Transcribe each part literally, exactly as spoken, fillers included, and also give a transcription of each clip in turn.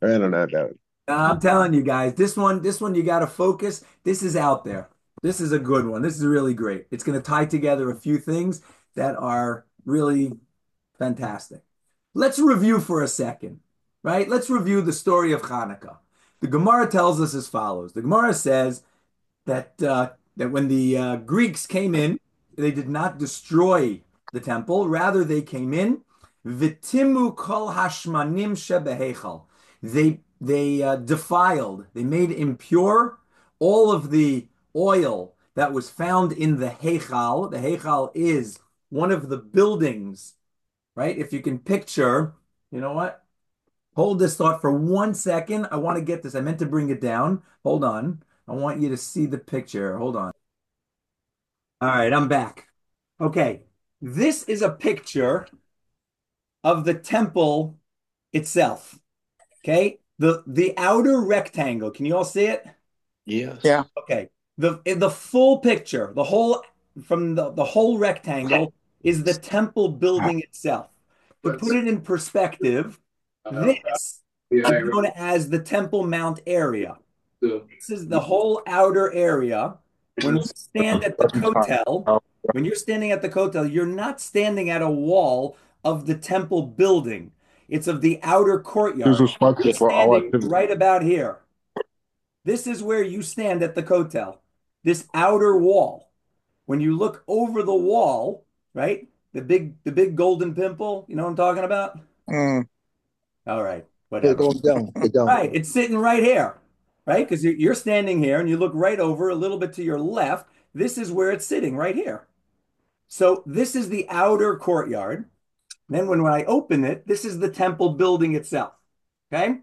I don't know. That. I'm telling you guys, this one, this one, you got to focus. This is out there. This is a good one. This is really great. It's going to tie together a few things that are really fantastic. Let's review for a second, right? Let's review the story of Hanukkah. The Gemara tells us as follows. The Gemara says that uh, that when the uh, Greeks came in, they did not destroy the temple. Rather, they came in. Vitimu kol hashmanim shebehechal. They they uh, defiled. They made impure all of the oil that was found in the heichal. The heichal is one of the buildings, right? If you can picture, you know what? Hold this thought for one second. I want to get this. I meant to bring it down. Hold on. I want you to see the picture. Hold on. All right, I'm back. Okay. This is a picture of the temple itself. Okay. The the outer rectangle. Can you all see it? Yes. Yeah. Okay. The the full picture, the whole from the, the whole rectangle is the temple building itself. To put it in perspective, this is known as the Temple Mount area. This is the whole outer area. When we stand at the Kotel, when you're standing at the Kotel, you're not standing at a wall of the temple building. It's of the outer This courtyard. is smart You're for our standing activity. right about here. This is where you stand at the Kotel, this outer wall. When you look over the wall, right? The big the big golden pimple, you know what I'm talking about? Mm. All right, They're whatever. going down. They're down. Right, it's sitting right here, right? Because you're standing here and you look right over a little bit to your left. This is where it's sitting right here. So this is the outer courtyard. Then when, when I open it, this is the temple building itself. Okay?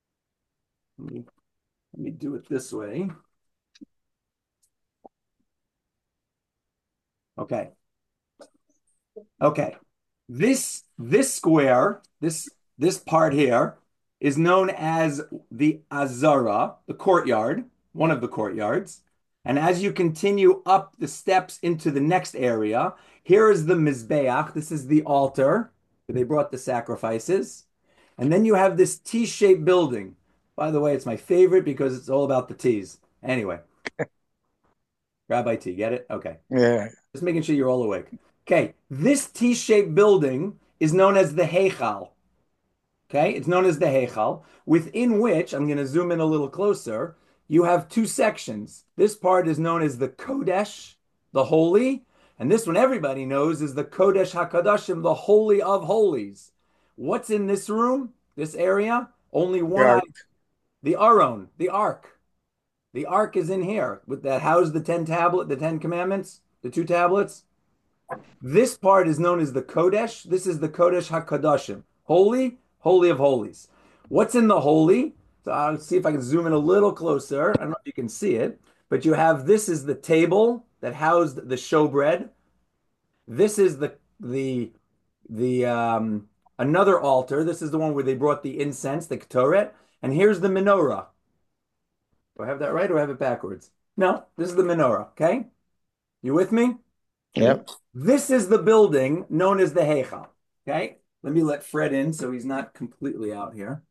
Let me, let me do it this way. Okay. Okay. This this square, this this part here is known as the Azara, the courtyard, one of the courtyards. And as you continue up the steps into the next area, here is the Mizbeach. This is the altar where they brought the sacrifices. And then you have this T-shaped building. By the way, it's my favorite because it's all about the T's. Anyway, Rabbi T, get it? Okay. Yeah. Just making sure you're all awake. Okay, this T-shaped building is known as the Heichal. Okay, it's known as the Heichal, within which, I'm going to zoom in a little closer, you have two sections. This part is known as the Kodesh, the holy, and this one everybody knows is the Kodesh HaKadoshim, the holy of holies. What's in this room, this area? Only one Yeah. item, the Aron, the Ark. The Ark is in here with that housed the ten tablet, the Ten Commandments, the two tablets. This part is known as the Kodesh. This is the Kodesh HaKadoshim. Holy, holy of holies. What's in the holy? So I'll see if I can zoom in a little closer. I don't know if you can see it, but you have this is the table that housed the showbread. This is the the the um another altar. This is the one where they brought the incense, the Ketoret. And here's the menorah. Do I have that right or I have it backwards? No, this is the menorah. Okay. You with me? Yep. This is the building known as the Heichal. Okay, let me let Fred in so he's not completely out here.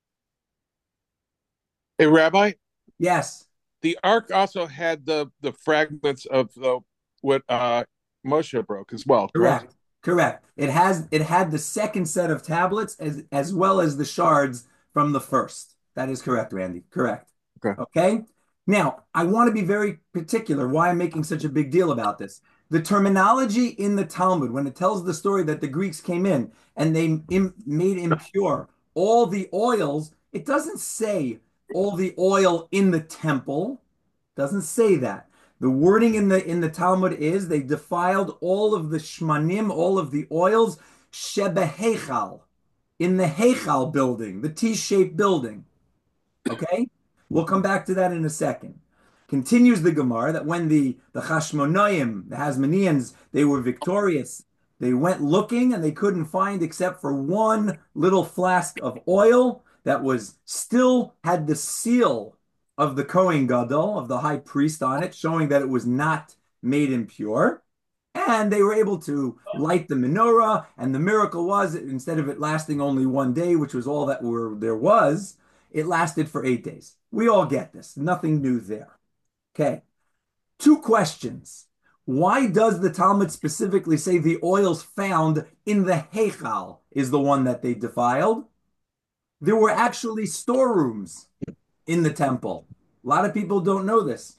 Hey, Rabbi, Yes, the ark also had the the fragments of the what uh Moshe broke as well, correct? correct, correct. It has it had the second set of tablets as as well as the shards from the first. That is correct, Randy. Correct. Okay. Okay. Now, I want to be very particular why I'm making such a big deal about this. The terminology in the Talmud, when it tells the story that the Greeks came in and they im made impure all the oils, it doesn't say all the oil in the temple. Doesn't say that. The wording in the in the Talmud is they defiled all of the shmanim, all of the oils, shebehechal, in the Heichal building, the T-shaped building. Okay? We'll come back to that in a second. Continues the Gemara that when the, the Chashmonaim, the Hasmoneans, they were victorious, they went looking and they couldn't find except for one little flask of oil that was still had the seal of the Kohen Gadol, of the high priest on it, showing that it was not made impure. And they were able to light the menorah. And the miracle was, instead of it lasting only one day, which was all that were there was, It lasted for eight days. We all get this. Nothing new there. Okay. Two questions. Why does the Talmud specifically say the oils found in the Heichal is the one that they defiled? There were actually storerooms in the temple. A lot of people don't know this.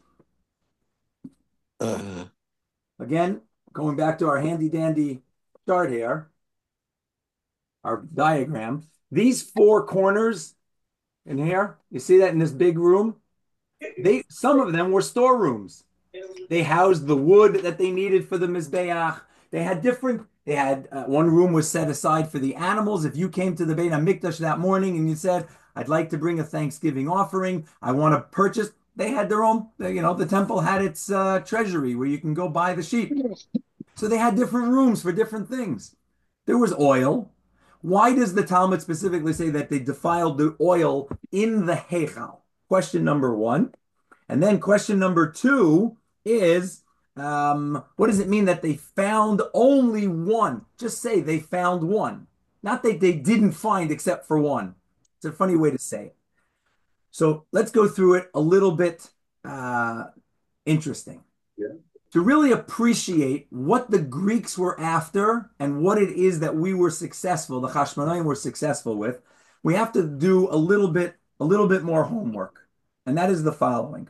Uh, Again, going back to our handy dandy chart here, our diagram, these four corners in here, you see that in this big room? They, some of them were storerooms. They housed the wood that they needed for the Mizbeach. They had different, they had, uh, one room was set aside for the animals. If you came to the Beit HaMikdash that morning and you said, I'd like to bring a Thanksgiving offering, I want to purchase, they had their own, you know, the temple had its uh, treasury where you can go buy the sheep. So they had different rooms for different things. There was oil. Why does the Talmud specifically say that they defiled the oil in the Heichal? Question number one. And then question number two is, um, what does it mean that they found only one? Just say they found one. Not that they didn't find except for one. It's a funny way to say it. So let's go through it a little bit uh, interesting. Yeah. To really appreciate what the Greeks were after and what it is that we were successful, the Hashmonaim were successful with, we have to do a little bit, a little bit more homework. And that is the following.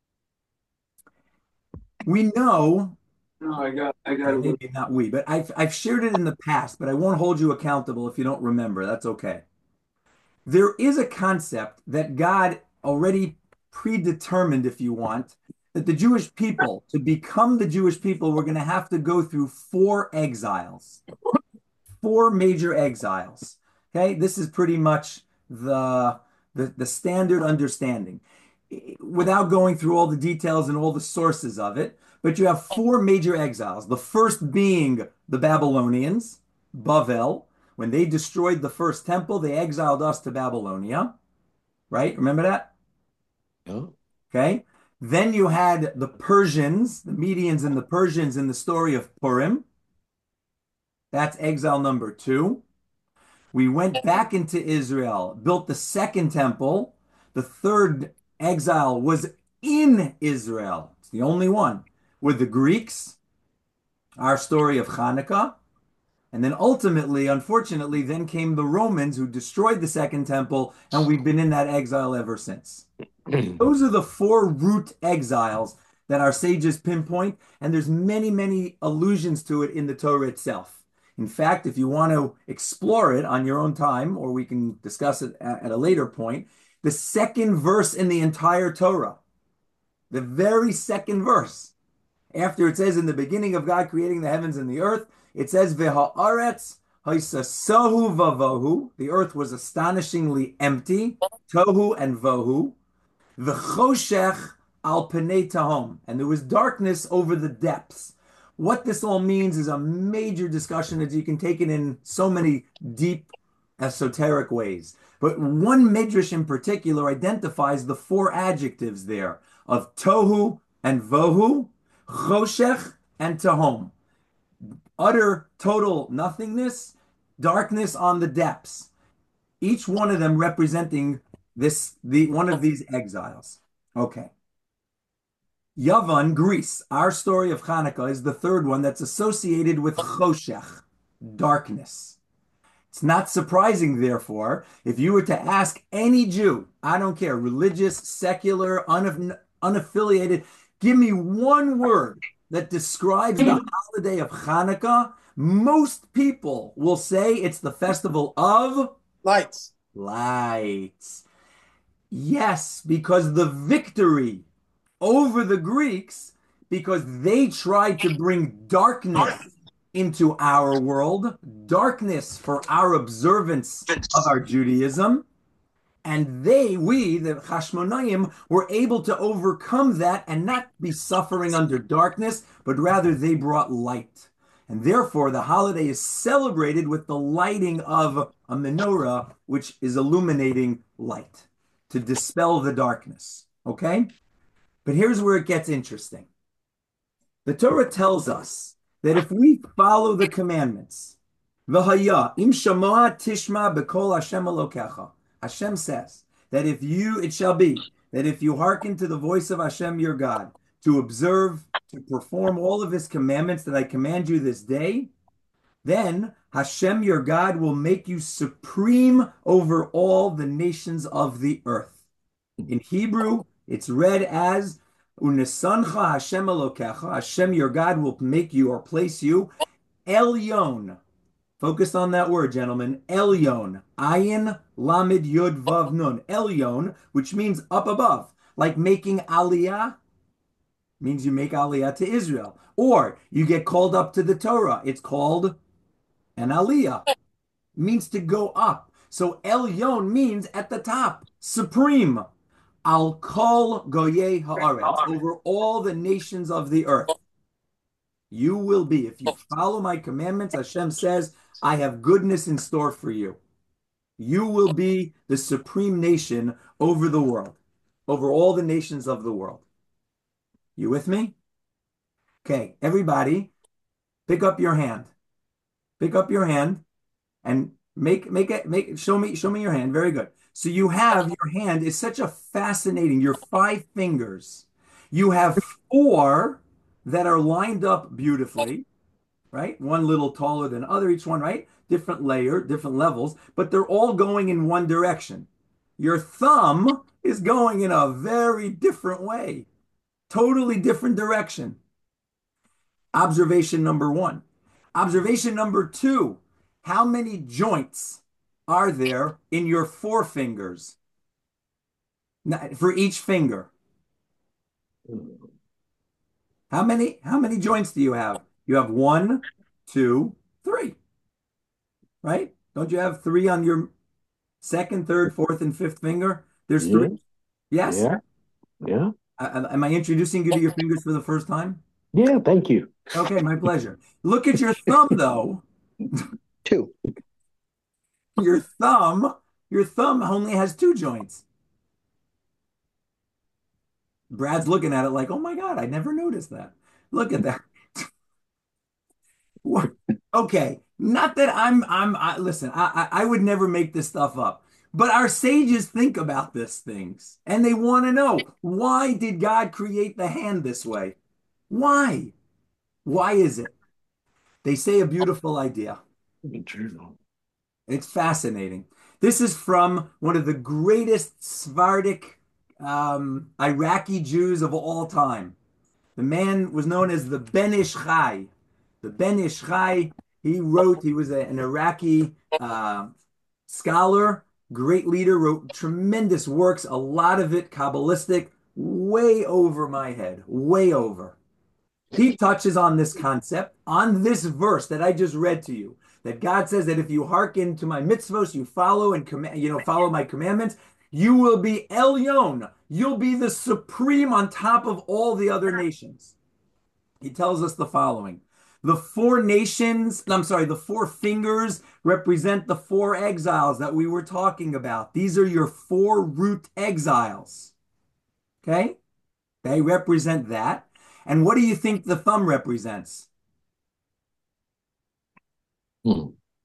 We know, No, I got, I got. maybe not we, but I've, I've shared it in the past, but I won't hold you accountable if you don't remember. That's okay. There is a concept that God already predetermined, if you want, that the Jewish people, to become the Jewish people, we're going to have to go through four exiles, four major exiles. Okay, this is pretty much the, the, the standard understanding. Without going through all the details and all the sources of it, but you have four major exiles. The first being the Babylonians, Bavel. When they destroyed the first temple, they exiled us to Babylonia, right? Remember that? yeah. Okay. Then you had the Persians, the Medians and the Persians in the story of Purim. That's exile number two. We went back into Israel, built the second temple. The third exile was in Israel. It's the only one. With the Greeks, our story of Hanukkah. And then ultimately, unfortunately, then came the Romans who destroyed the second temple, and we've been in that exile ever since. Those are the four root exiles that our sages pinpoint, and there's many, many allusions to it in the Torah itself. In fact, if you want to explore it on your own time, or we can discuss it at, at a later point, the second verse in the entire Torah, the very second verse, after it says in the beginning of God creating the heavens and the earth, it says, V'ha'aretz ha'sasohu vavohu. The earth was astonishingly empty. Tohu and vohu. V'choshech al penei tahom. And there was darkness over the depths. What this all means is a major discussion as you can take it in so many deep esoteric ways. But one midrash in particular identifies the four adjectives there of tohu and vohu, choshech and tahom. Utter, total nothingness, darkness on the depths. Each one of them representing this, the one of these exiles. Okay. Yavan, Greece, our story of Hanukkah is the third one that's associated with choshech, darkness. It's not surprising, therefore, if you were to ask any Jew, I don't care, religious, secular, unaff- unaffiliated, give me one word that describes the holiday of Hanukkah, most people will say it's the festival of Lights. lights. Yes, because the victory over the Greeks, because they tried to bring darkness into our world, darkness for our observance of our Judaism. And they, we, the Hashmonaim, were able to overcome that and not be suffering under darkness, but rather they brought light. And therefore, the holiday is celebrated with the lighting of a menorah, which is illuminating light to dispel the darkness. Okay? But here's where it gets interesting. The Torah tells us that if we follow the commandments, V'haya im shamoa tishma b'kol Hashem Elokecha, Hashem says that if you, it shall be, that if you hearken to the voice of Hashem your God, to observe, to perform all of his commandments that I command you this day, then Hashem your God will make you supreme over all the nations of the earth. In Hebrew, it's read as Unesancha Hashem Elokecha. Hashem your God will make you or place you Elyon. Focus on that word, gentlemen. Elyon. Ayin Lamed Yud Vav Nun. Elyon, which means up above, like making Aliyah means you make Aliyah to Israel, or you get called up to the Torah. It's called an Aliyah. It means to go up. So Elyon means at the top, supreme. Al kol goyei haaretz, over all the nations of the earth. You will be, if you follow my commandments, Hashem says, I have goodness in store for you. You will be the supreme nation over the world, over all the nations of the world. You with me? Okay, everybody, pick up your hand. Pick up your hand and make make it make show me show me your hand. Very good. So you have your hand is such a fascinating, your five fingers. You have four that are lined up beautifully, right? One little taller than other, each one, right? Different layer, different levels, but they're all going in one direction. Your thumb is going in a very different way, totally different direction. Observation number one. Observation number two, how many joints are there in your forefingers for each finger? How many, how many joints do you have? You have one, two, three, right? Don't you have three on your second, third, fourth, and fifth finger? There's Yeah. three. Yes. Yeah. Yeah. Uh, am I introducing you to your fingers for the first time? Yeah. Thank you. Okay, my pleasure. Look at your thumb, though. Two. Your thumb, your thumb only has two joints. Brad's looking at it like, oh my God, I never noticed that. Look at that. Okay, not that I'm, I'm, I, listen, I, I, I would never make this stuff up, but our sages think about these things and they want to know, why did God create the hand this way? Why? Why is it? They say a beautiful idea. It's fascinating. This is from one of the greatest Sephardic um, Iraqi Jews of all time. The man was known as the Ben Ish Chai. The Ben Ish Chai, he wrote, he was a, an Iraqi uh, scholar, great leader, wrote tremendous works, a lot of it Kabbalistic, way over my head, way over. He touches on this concept, on this verse that I just read to you, that God says that if you hearken to my mitzvos, you follow and command, you know, follow my commandments, you will be Elyon. You'll be the supreme on top of all the other nations. He tells us the following. The four nations, I'm sorry, the four fingers represent the four exiles that we were talking about. These are your four root exiles. Okay? They represent that. And what do you think the thumb represents? Hmm.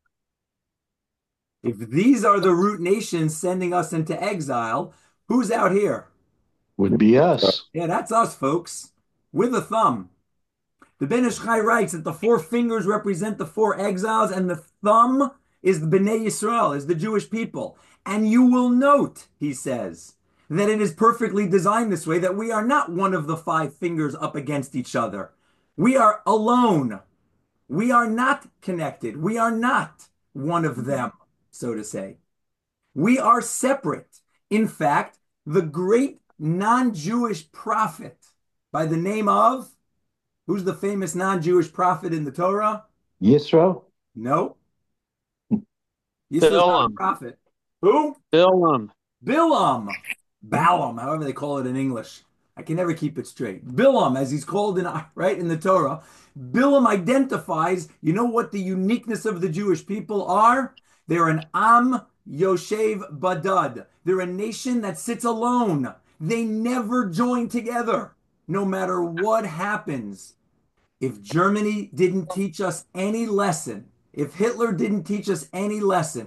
If these are the root nations sending us into exile, who's out here? Would be us. Yeah, that's us, folks, with a thumb. The Ben Ish Chai writes that the four fingers represent the four exiles, and the thumb is the Bnei Yisrael, is the Jewish people. And you will note, he says, that it is perfectly designed this way, that we are not one of the five fingers up against each other. We are alone. We are not connected. We are not one of them, so to say. We are separate. In fact, the great non-Jewish prophet by the name of, who's the famous non-Jewish prophet in the Torah? Yisro? No. Yisro's not a prophet. Who? Bilam. Bilam. Balaam, however they call it in English. I can never keep it straight. Bilam, as he's called in right in the Torah, Bilam identifies, you know what the uniqueness of the Jewish people are? They're an Am Yoshev Badad. They're a nation that sits alone. They never join together, no matter what happens. If Germany didn't teach us any lesson, if Hitler didn't teach us any lesson,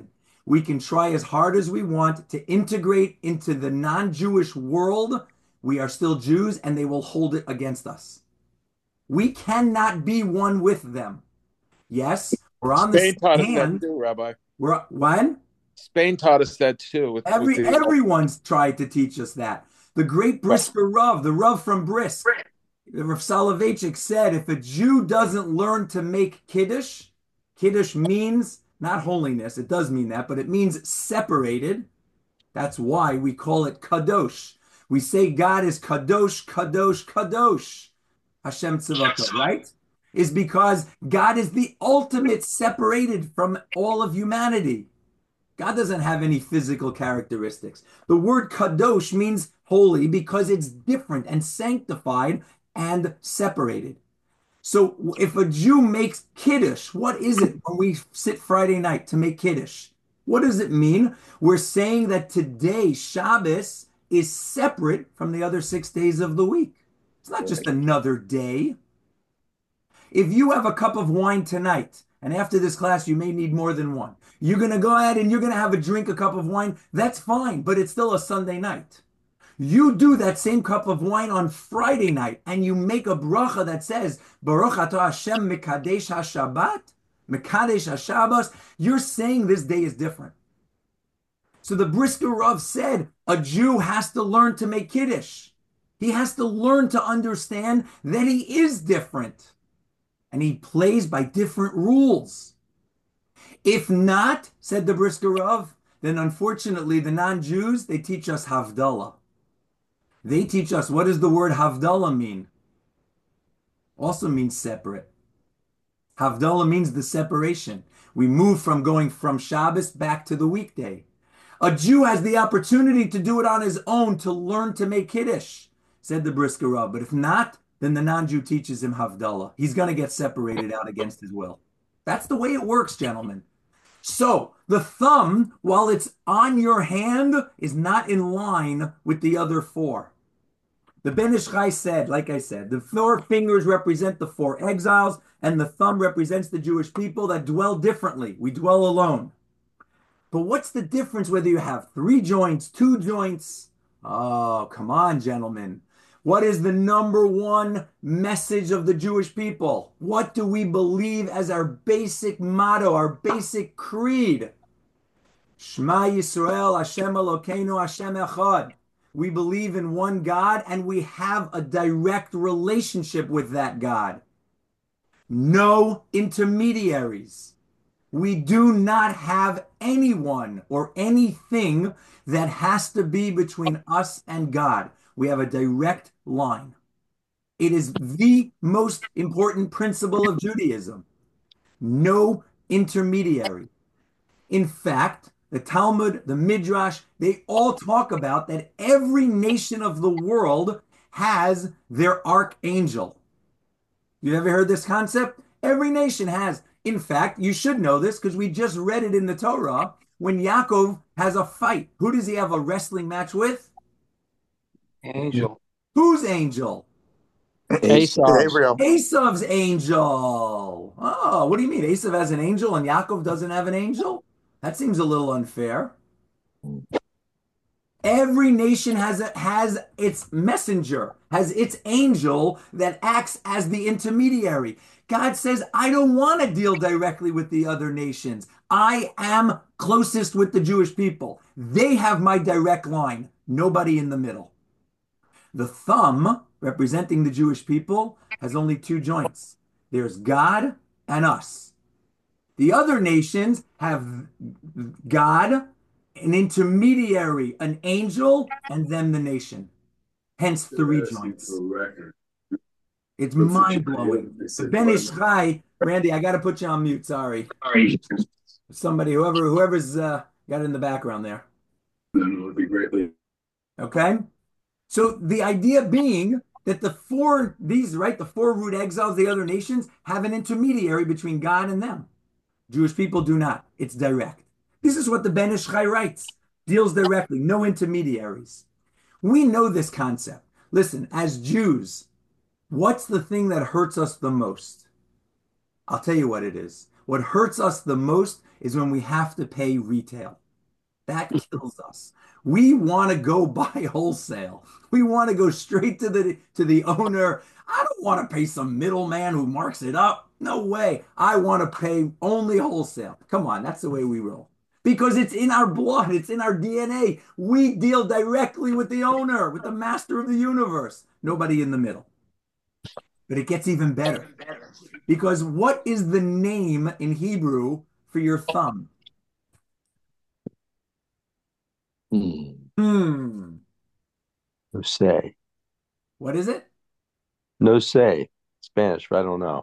We can try as hard as we want to integrate into the non-Jewish world. We are still Jews, and they will hold it against us. We cannot be one with them. Yes, we're on Spain the taught us that stand. too, Rabbi. We're when? Spain taught us that too. With, Every with the, everyone's tried to teach us that. The great Brisker Rav, the Rav from Brisk, Rav Soloveitchik said, if a Jew doesn't learn to make Kiddush, Kiddush means not holiness, it does mean that, but it means separated. That's why we call it Kadosh. We say God is Kadosh, Kadosh, Kadosh, Hashem Tzivako, right? Is because God is the ultimate separated from all of humanity. God doesn't have any physical characteristics. The word kadosh means holy because it's different and sanctified and separated. So if a Jew makes kiddush, what is it when we sit Friday night to make kiddush? What does it mean? We're saying that today, Shabbos, is separate from the other six days of the week. It's not just another day. If you have a cup of wine tonight, and after this class, you may need more than one. You're going to go ahead and you're going to have a drink, a cup of wine. That's fine, but it's still a Sunday night. You do that same cup of wine on Friday night, and you make a bracha that says, Baruch atah Hashem mekadesh ha-Shabbat, mekadesh ha-Shabbos. You're saying this day is different. So the Brisker Rav said, a Jew has to learn to make Kiddush. He has to learn to understand that he is different. And he plays by different rules. If not, said the Brisker Rav, then unfortunately the non-Jews, they teach us Havdalah. They teach us, what does the word Havdalah mean? Also means separate. Havdalah means the separation. We move from going from Shabbos back to the weekday. A Jew has the opportunity to do it on his own to learn to make Kiddush, said the Brisker Rav. But if not, then the non-Jew teaches him Havdalah. He's going to get separated out against his will. That's the way it works, gentlemen. So the thumb, while it's on your hand, is not in line with the other four. The Ben Ish Chai said, like I said, the four fingers represent the four exiles, and the thumb represents the Jewish people that dwell differently. We dwell alone. But what's the difference whether you have three joints, two joints? Oh, come on, gentlemen. What is the number one message of the Jewish people? What do we believe as our basic motto, our basic creed? Shema Yisrael, Hashem Elokeinu, Hashem Echad. We believe in one God and we have a direct relationship with that God. No intermediaries. We do not have anyone or anything that has to be between us and God. We have a direct line. It is the most important principle of Judaism. No intermediary. In fact, the Talmud, the Midrash, they all talk about that every nation of the world has their archangel. You ever heard this concept? Every nation has. In fact, you should know this because we just read it in the Torah. When Yaakov has a fight, who does he have a wrestling match with? Angel. Whose angel? Esau. Gabriel. Esav's angel. Oh, what do you mean? Esav has an angel and Yaakov doesn't have an angel? That seems a little unfair. Every nation has a, has its messenger, has its angel that acts as the intermediary. God says, I don't want to deal directly with the other nations. I am closest with the Jewish people. They have my direct line. Nobody in the middle. The thumb, representing the Jewish people, has only two joints. There's God and us. The other nations have God, an intermediary, an angel, and then the nation. Hence three joints. It's mind-blowing. Ben Ish Chai, Randy, I got to put you on mute. Sorry. Sorry. Somebody, whoever, whoever's uh, got it in the background there. No, no, it'd be greatly. Okay. So the idea being that the four, these, right, the four root exiles, the other nations, have an intermediary between God and them. Jewish people do not. It's direct. This is what the Ben Ish Chai writes. Deals directly, no intermediaries. We know this concept. Listen, as Jews, what's the thing that hurts us the most? I'll tell you what it is. What hurts us the most is when we have to pay retail. That kills us. We want to go buy wholesale. We want to go straight to the to the owner. I don't want to pay some middleman who marks it up. No way. I want to pay only wholesale. Come on, that's the way we roll. Because it's in our blood, it's in our D N A. We deal directly with the owner, with the master of the universe. Nobody in the middle. But it gets even better. Because what is the name in Hebrew for your thumb? Hmm. Hmm. No say. What is it? No say. Spanish, but I don't know.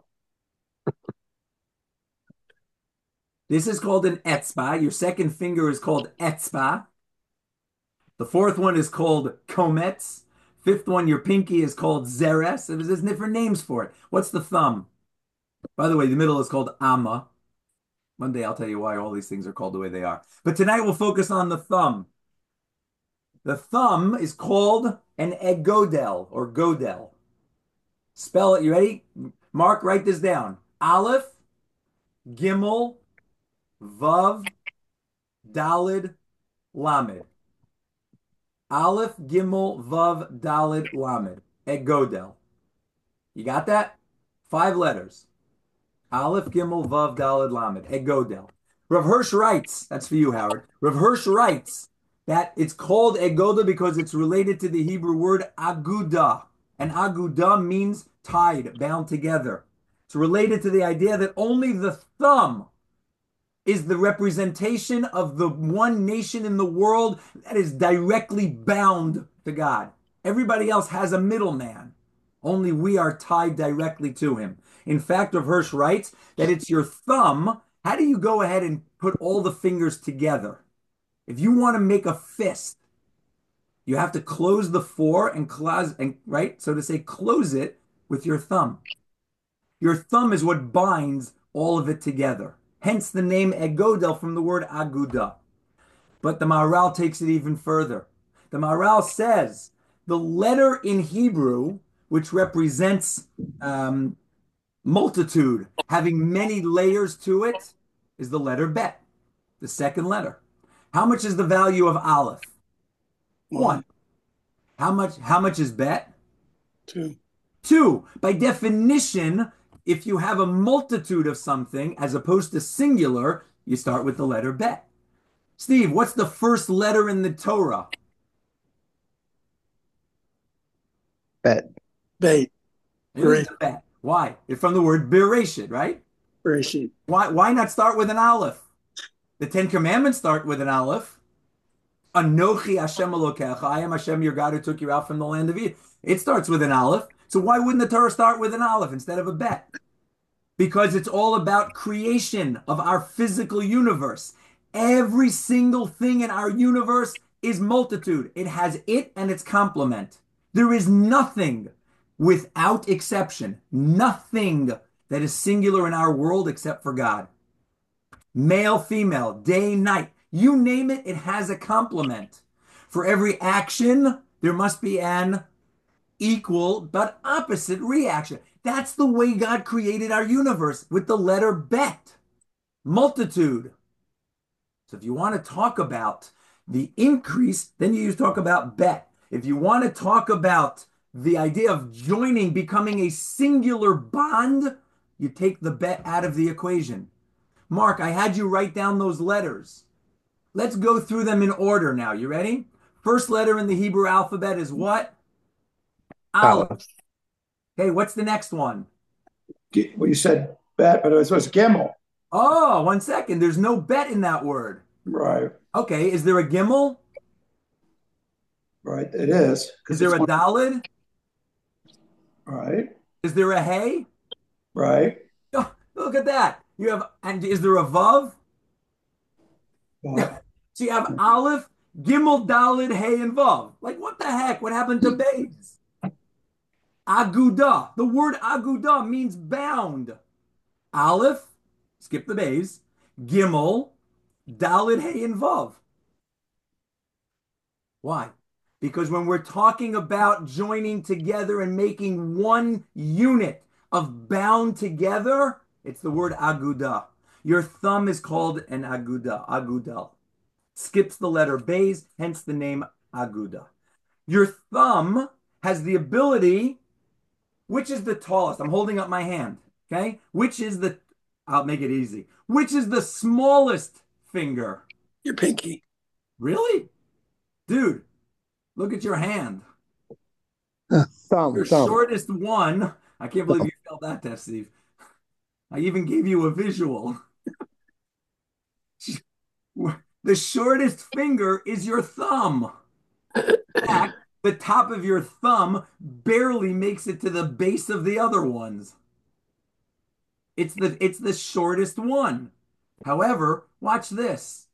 This is called an etzba. Your second finger is called etzba. The fourth one is called kometz. Fifth one, your pinky, is called zeres. There's different names for it. What's the thumb? By the way, the middle is called amma. One day I'll tell you why all these things are called the way they are. But tonight we'll focus on the thumb. The thumb is called an egodel or godel. Spell it. You ready? Mark, write this down. Aleph, Gimel, Vav, Dalid, Lamed. Aleph, Gimel, Vav, Dalid, Lamed. Egodel. You got that? Five letters. Aleph, Gimel, Vav, Dalid, Lamed. Egodel. Rav Hirsch writes, that's for you, Howard. Rav Hirsch writes that it's called Egoda because it's related to the Hebrew word aguda. And aguda means tied, bound together. It's related to the idea that only the thumb is the representation of the one nation in the world that is directly bound to God. Everybody else has a middleman. Only we are tied directly to him. In fact, Rav Hirsch writes that it's your thumb. How do you go ahead and put all the fingers together? If you want to make a fist, you have to close the four and close, and right? So to say, close it with your thumb. Your thumb is what binds all of it together. Hence the name Egodel from the word Aguda. But the Maharal takes it even further. The Maharal says the letter in Hebrew, which represents um, multitude, having many layers to it, is the letter Bet, the second letter. How much is the value of Aleph? One. How much, how much is Bet? Two. Two. By definition, if you have a multitude of something as opposed to singular, you start with the letter Bet. Steve, what's the first letter in the Torah? Bet. Bait. It is the Bet. Why? It's from the word Bereshit, right? Bereshit. Why, why not start with an Aleph? The Ten Commandments start with an Aleph. Anochi Hashem Elokecha, I am Hashem your God who took you out from the land of Egypt. It starts with an Aleph. So why wouldn't the Torah start with an Aleph instead of a Bet? Because it's all about creation of our physical universe. Every single thing in our universe is multitude. It has it and its complement. There is nothing, without exception, nothing that is singular in our world except for God. Male, female, day, night, you name it, it has a complement. For every action, there must be an equal but opposite reaction. That's the way God created our universe with the letter Bet, multitude. So if you want to talk about the increase, then you talk about Bet. If you want to talk about the idea of joining, becoming a singular bond, you take the Bet out of the equation. Mark, I had you write down those letters. Let's go through them in order now. You ready? First letter in the Hebrew alphabet is what? Aleph. Aleph. Okay, what's the next one? Well, you said bet, but it was supposed to Gimel. Oh, one second. There's no Bet in that word. Right. Okay, is there a Gimel? Right. It is. Is there a Dalid? Right. Is there a Hey? Right. Oh, look at that. You have, and is there a Vav? But, So you have Aleph, Gimel, Dalid, Hey, and Vav. Like, what the heck? What happened to Bays? Aguda. The word Aguda means bound. Aleph, skip the Bays, Gimel, Dalid, Hey, and Vav. Why? Because when we're talking about joining together and making one unit of bound together, it's the word aguda. Your thumb is called an aguda, agudal. Skips the letter bays, hence the name aguda. Your thumb has the ability, which is the tallest? I'm holding up my hand, okay? Which is the, I'll make it easy. Which is the smallest finger? Your pinky. Really? Dude, look at your hand. Thumb, Your thumb. shortest one. I can't believe you failed that test, Steve. I even gave you a visual. The shortest finger is your thumb. In fact, the top of your thumb barely makes it to the base of the other ones. It's the it's the shortest one. However, watch this.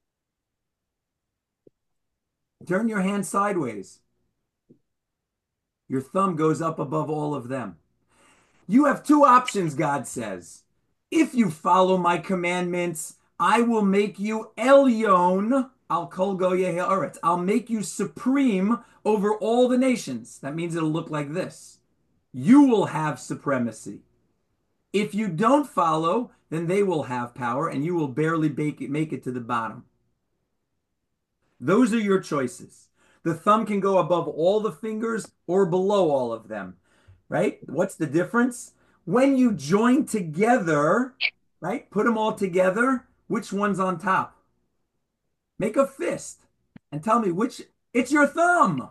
Turn your hand sideways. Your thumb goes up above all of them. You have two options, God says. If you follow my commandments, I will make you Elyon al kol goyei haaretz. I'll make you supreme over all the nations. That means it'll look like this. You will have supremacy. If you don't follow, then they will have power and you will barely make it, make it to the bottom. Those are your choices. The thumb can go above all the fingers or below all of them, right? What's the difference? When you join together, right? Put them all together. Which one's on top? Make a fist and tell me which. It's your thumb.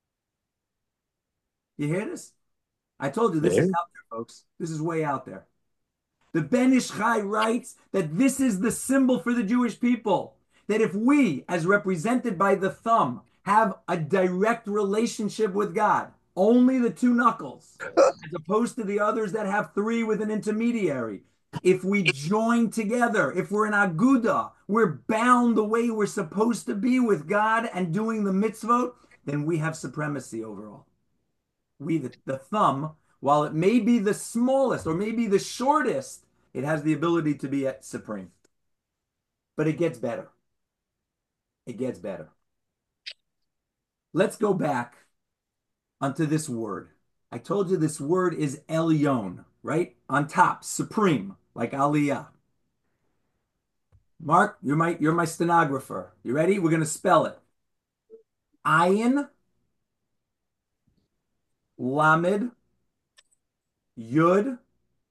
You hear this? I told you this is out there, folks. This is way out there. The Ben Ish Chai writes that this is the symbol for the Jewish people. That if we, as represented by the thumb, have a direct relationship with God, only the two knuckles, as opposed to the others that have three with an intermediary. If we join together, if we're an aguda, we're bound the way we're supposed to be with God and doing the mitzvot, then we have supremacy overall. We, the, the thumb, while it may be the smallest or maybe the shortest, it has the ability to be at supreme. But it gets better. It gets better. Let's go back onto this word. I told you this word is Elyon, right? On top, supreme, like Aliyah. Mark, you're my you're my stenographer. You ready? We're gonna spell it. Ayin, Lamed, Yud,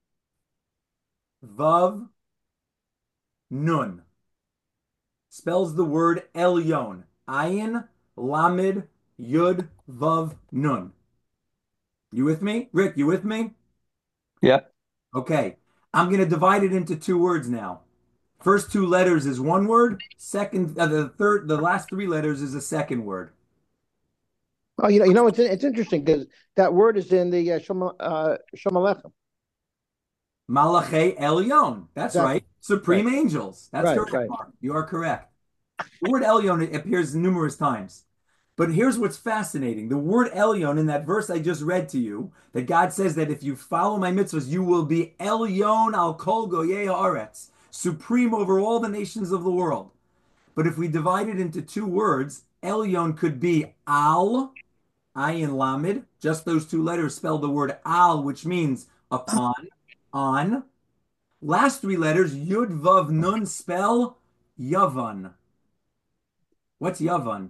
Vav, Nun. Spells the word Elyon. Ayin, Lamed, Yud, Vav, Nun. You with me? Rick, you with me? Yeah. Okay. I'm going to divide it into two words now. First two letters is one word. Second, uh, the third, the last three letters is a second word. Oh, you know, you know, it's it's interesting because that word is in the uh, Shema uh, Shalom Aleichem. Malachei Elyon. That's Exactly. right. Supreme Right. angels. That's Right, correct, right. Mark. You are correct. The word Elyon appears numerous times. But here's what's fascinating. The word Elyon in that verse I just read to you, that God says that if you follow my mitzvahs, you will be Elyon al kol goyei haaretz, supreme over all the nations of the world. But if we divide it into two words, Elyon could be al, ayin lamed, just those two letters spell the word al, which means upon, on. Last three letters, yud vav nun, spell yavan. What's yavan?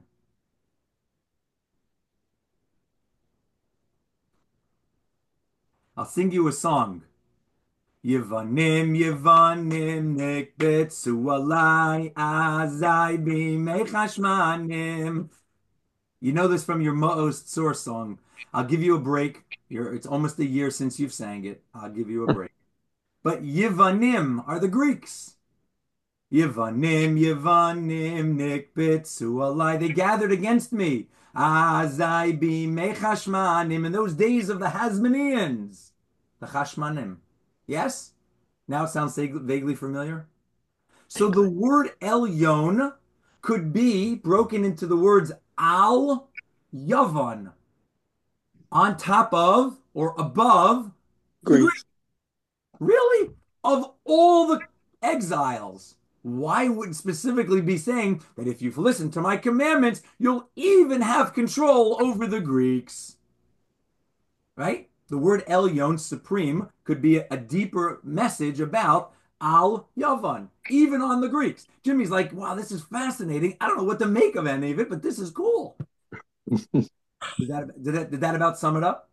I'll sing you a song. Yevanim, Yevanim, nikbetzu alai, azai bimei chashmanim. You know this from your Ma'oz Tzor song. I'll give you a break. You're, it's almost a year since you've sang it. I'll give you a break. But Yevanim are the Greeks. Yevanim, Yevanim, nikbetzu alai. They gathered against me. Azai bimei chashmanim. In those days of the Hasmoneans. The Chashmanim. Yes? Now it sounds vaguely familiar. So the word Elyon could be broken into the words Al Yavan, on top of or above the Great. Greek. Really? Of all the exiles, why would it specifically be saying that if you've listened to my commandments, you'll even have control over the Greeks? Right? The word Elyon, supreme, could be a deeper message about al Yavan, even on the Greeks. Jimmy's like, wow, this is fascinating. I don't know what to make of any of it, but this is cool. Did that, did that, did that about sum it up?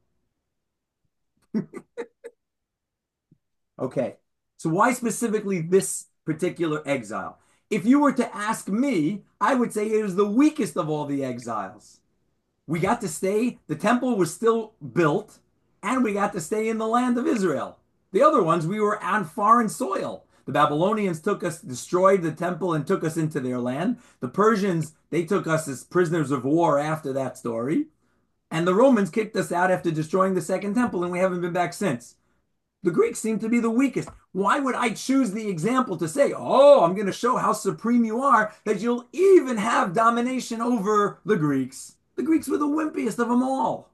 Okay. So why specifically this particular exile? If you were to ask me, I would say it was the weakest of all the exiles. We got to stay, the temple was still built, and we got to stay in the land of Israel. The other ones, we were on foreign soil. The Babylonians took us, destroyed the temple, and took us into their land. The Persians, they took us as prisoners of war after that story. And the Romans kicked us out after destroying the second temple, and we haven't been back since. The Greeks seem to be the weakest. Why would I choose the example to say, oh, I'm going to show how supreme you are, that you'll even have domination over the Greeks? The Greeks were the wimpiest of them all.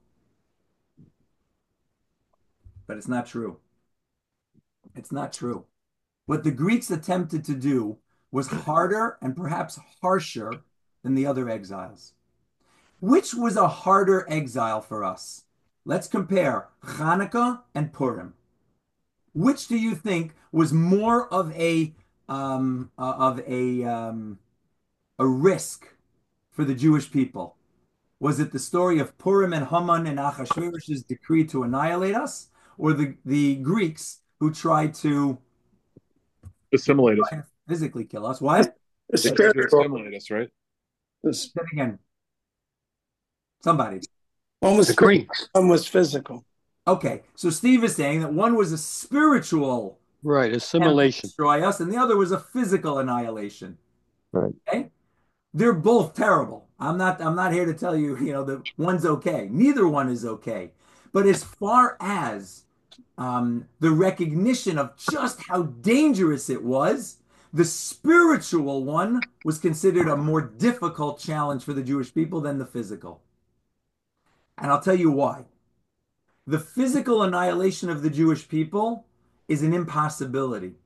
But it's not true. It's not true. What the Greeks attempted to do was harder and perhaps harsher than the other exiles. Which was a harder exile for us? Let's compare Hanukkah and Purim. Which do you think was more of a um, uh, of a um, a risk for the Jewish people? Was it the story of Purim and Haman and Achashverosh's decree to annihilate us, or the the Greeks who tried to Assimilate us. physically kill us? What? The They tried to spiritual. assimilate us, right? This Say it again. Somebody. one was The Greeks. one was physical. Okay, so Steve is saying that one was a spiritual Right, attempt to assimilation. destroy us, and the other was a physical annihilation. Right. Okay? They're both terrible. I'm not I'm not here to tell you, you know, that one's okay. Neither one is okay. But as far as um, the recognition of just how dangerous it was, the spiritual one was considered a more difficult challenge for the Jewish people than the physical. And I'll tell you why. The physical annihilation of the Jewish people is an impossibility.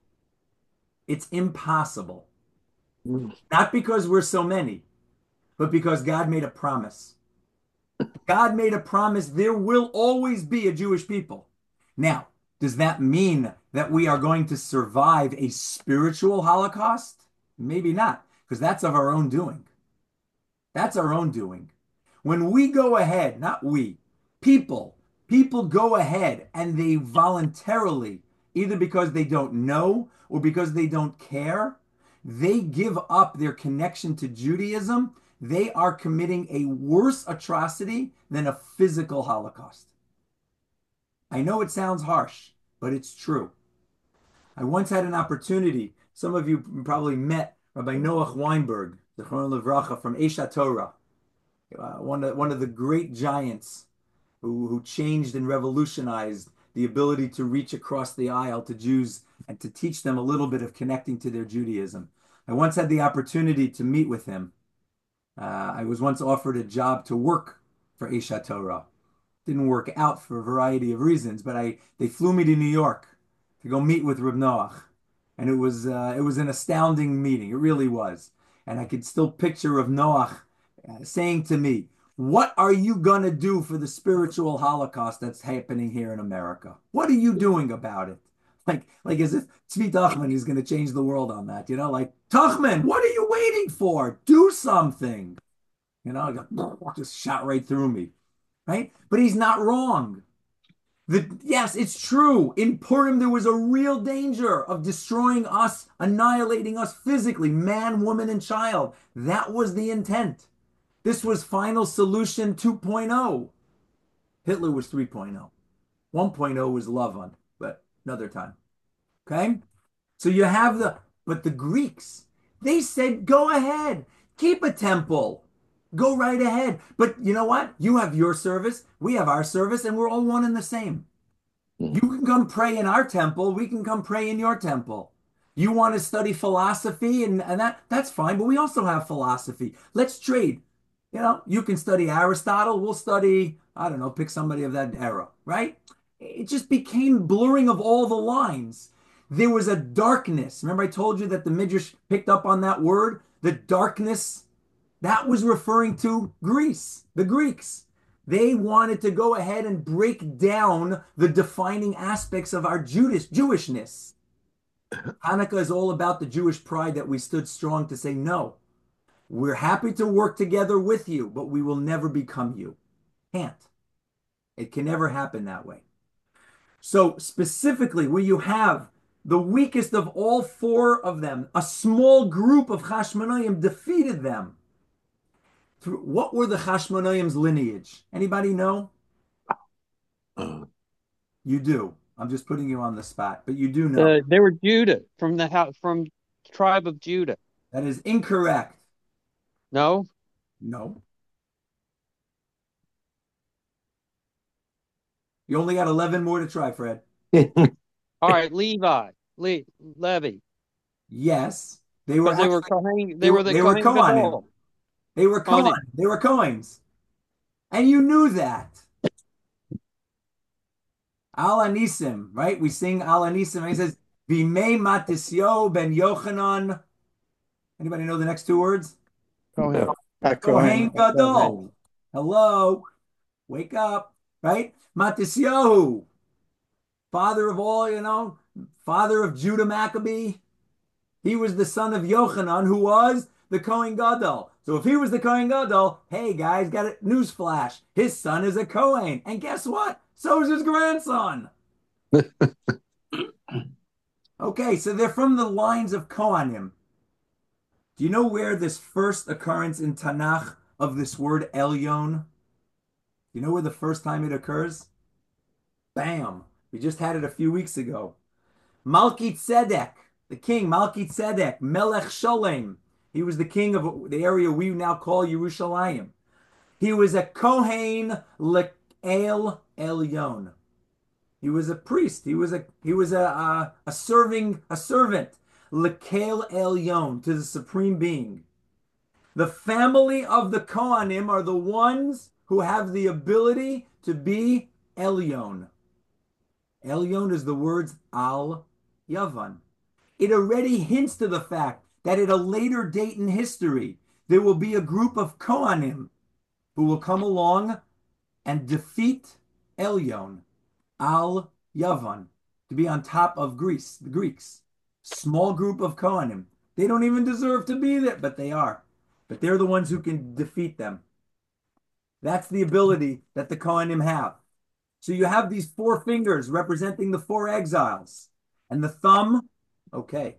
It's impossible. Mm. Not because we're so many, but because God made a promise. God made a promise there will always be a Jewish people. Now, does that mean that we are going to survive a spiritual Holocaust? Maybe not, because that's of our own doing. That's our own doing. When we go ahead, not we, people, people go ahead and they voluntarily, either because they don't know or because they don't care, they give up their connection to Judaism. They are committing a worse atrocity than a physical Holocaust. I know it sounds harsh, but it's true. I once had an opportunity. Some of you probably met Rabbi Noach Weinberg, the Zichrono Livracha, from Aish HaTorah, uh, one of one of the great giants who who changed and revolutionized the ability to reach across the aisle to Jews and to teach them a little bit of connecting to their Judaism. I once had the opportunity to meet with him. Uh, I was once offered a job to work for Aish HaTorah. Didn't work out for a variety of reasons, but I they flew me to New York to go meet with Reb Noach, and it was uh, it was an astounding meeting. It really was, and I could still picture Reb Noach uh, saying to me, "What are you gonna do for the spiritual Holocaust that's happening here in America? What are you doing about it?" Like, like as if Tzvi Tachman is going to change the world on that, you know? Like, Tachman, what are you waiting for? Do something. You know, I got, just shot right through me, right? But he's not wrong. The, yes, it's true. In Purim, there was a real danger of destroying us, annihilating us physically, man, woman, and child. That was the intent. This was Final Solution two point oh. Hitler was three point oh. one point oh was Lavan, but another time. Okay? So you have the, but the Greeks, they said, go ahead, keep a temple, go right ahead. But you know what? You have your service, we have our service, and we're all one and the same. You can come pray in our temple, we can come pray in your temple. You want to study philosophy and, and that, that's fine, but we also have philosophy. Let's trade. You know, you can study Aristotle, we'll study, I don't know, pick somebody of that era, right? It just became blurring of all the lines. There was a darkness. Remember I told you that the Midrash picked up on that word? The darkness, that was referring to Greece, the Greeks. They wanted to go ahead and break down the defining aspects of our Judas, Jewishness. Hanukkah is all about the Jewish pride that we stood strong to say, no, we're happy to work together with you, but we will never become you. Can't. It can never happen that way. So specifically, where you have the weakest of all four of them, a small group of Hashmonaim defeated them. Through, what were the Hashmonaim's lineage? Anybody know? You do. I'm just putting you on the spot, but you do know. Uh, they were Judah from the house from tribe of Judah. That is incorrect. No, No. You only got eleven more to try, Fred. all right, Levi, Le Levi, Yes. They were because they were actually, Kohen, they, they were were the they were Kohen Kohanim. Gadol. They were Oh, Kohen. They were Kohens. And you knew that. Al Anisim, right? We sing Al Anisim. He says, Bimei Matisyo ben Yochanan. Anybody know the next two words? Kohen. No. Not Kohen Kohen. Gadol. Hello. Wake up, right? Matisyahu, father of all, you know, father of Judah Maccabee. He was the son of Yochanan, who was the Kohen Gadol. So if he was the Kohen Gadol, hey guys, got a news flash. His son is a Kohen. And guess what? So is his grandson. Okay, so they're from the lines of Kohanim. Do you know where this first occurrence in Tanakh of this word Elyon? You know where the first time it occurs? Bam. We just had it a few weeks ago. Malki Tzedek, the king, Malki Tzedek, Melech Sholem. He was the king of the area we now call Yerushalayim. He was a Kohen Le'el Elyon. He was a priest. He was a he was a a, a serving a servant Le'el Elyon, to the supreme being. The family of the Kohanim are the ones who have the ability to be Elyon. Elyon is the words Al Yavan. It already hints to the fact that at a later date in history, there will be a group of Kohanim who will come along and defeat Elyon, Al Yavan, to be on top of Greece, the Greeks. Small group of Kohanim. They don't even deserve to be there, but they are. But they're the ones who can defeat them. That's the ability that the Kohanim have. So you have these four fingers representing the four exiles, and the thumb, okay.